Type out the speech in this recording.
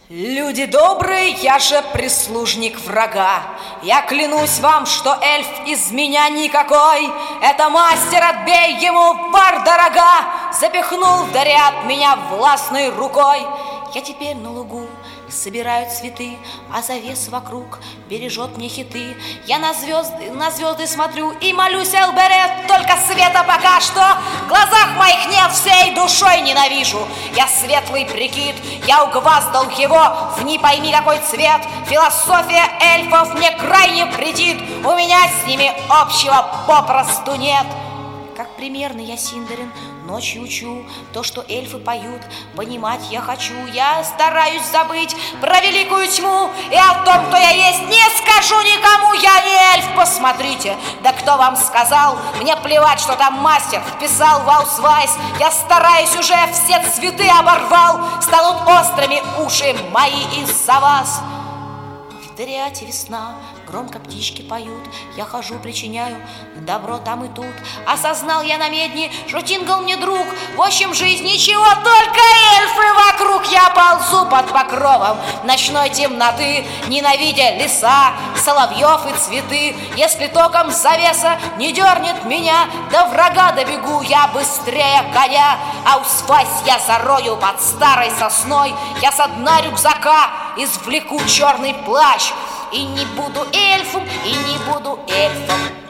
Люди добрые, я же прислужник врага. Я клянусь вам, что эльф из меня никакой. Это мастер, отбей ему пар дорога. Запихнул в дарят меня властной рукой. Я теперь на лугу собираю цветы, а завес вокруг бережет мне хиты. Я на звезды смотрю и молюсь, Элберет, только света пока что в глазах моих нет, всей душой ненавижу. Я светлый прикид, я угваздал его в не пойми какой цвет. Философия эльфов мне крайне претит, у меня с ними общего попросту нет. Как примерно я Синдарин ночью учу то, что эльфы поют, понимать я хочу. Я стараюсь забыть про великую тьму, и о том, кто я есть, не скажу никому. Я не эльф, посмотрите, да кто вам сказал? Мне плевать, что там мастер вписал в аусвайс. Я стараюсь, уже все цветы оборвал, станут острыми уши мои из-за вас. В Дариате весна, громко птички поют. Я хожу, причиняю добро там и тут. Осознал я на медне, что Тингл мне друг. В общем, жизнь ничего, только эльфы вокруг. Я ползу под покровом ночной темноты, ненавидя леса, соловьев и цветы. Если током завеса не дернет меня, до врага добегу я быстрее коня. Аусвайс я зарою под старой сосной. Я со дна рюкзака извлеку черный плащ. И не буду эльфом, и не буду эльфом.